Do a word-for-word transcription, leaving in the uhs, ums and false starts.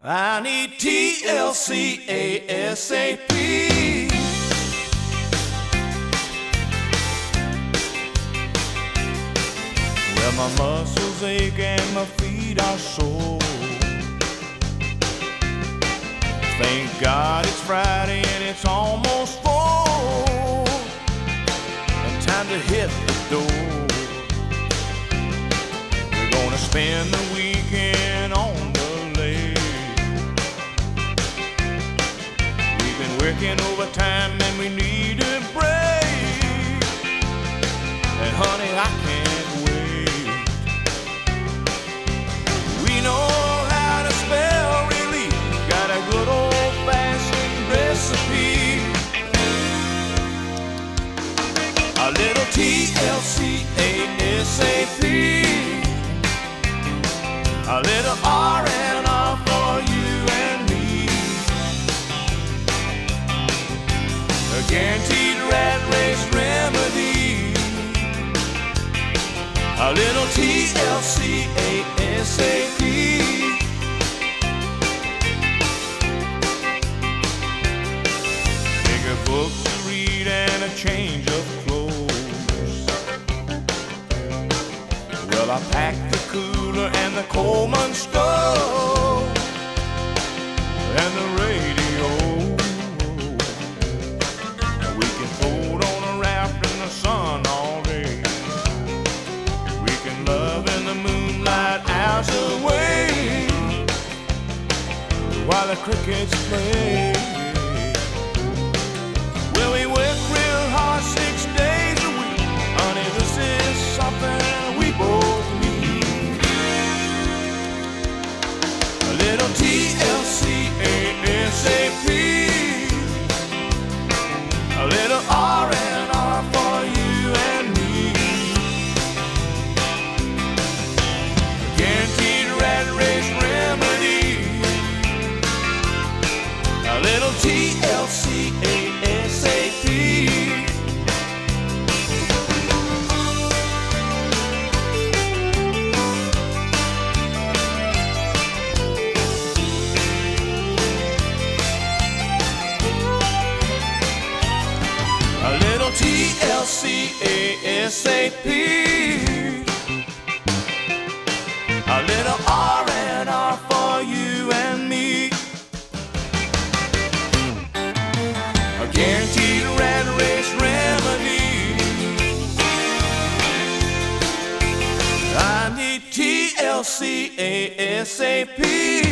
I need T L C ASAP. Well, my muscles ache and my feet are sore. Thank God it's Friday and it's almost four, and time to hit the door. We're gonna spend the weekend on the lake. We've been working overtime and we need a break. And honey, I can't wait. We know how to spell relief. Got a good old-fashioned recipe. A little T L C ASAP. A little R and R for you and me. A guaranteed rat race remedy. A little T L C ASAP. Take a book to read and a change of clothes. Well, I packed the cooler and the Coleman stove and the radio. We can float on a raft in the sun all day. We can love in the moonlight hours away while the crickets play. Well, we work real hard six days a week. Honey, this is something we both need. A little T L C ASAP. A little R and R for you and me. A guaranteed rat race remedy. A little T L C ASAP. A little T L C ASAP. A little R and R for you and me. A guaranteed rat race remedy. I need T L C ASAP.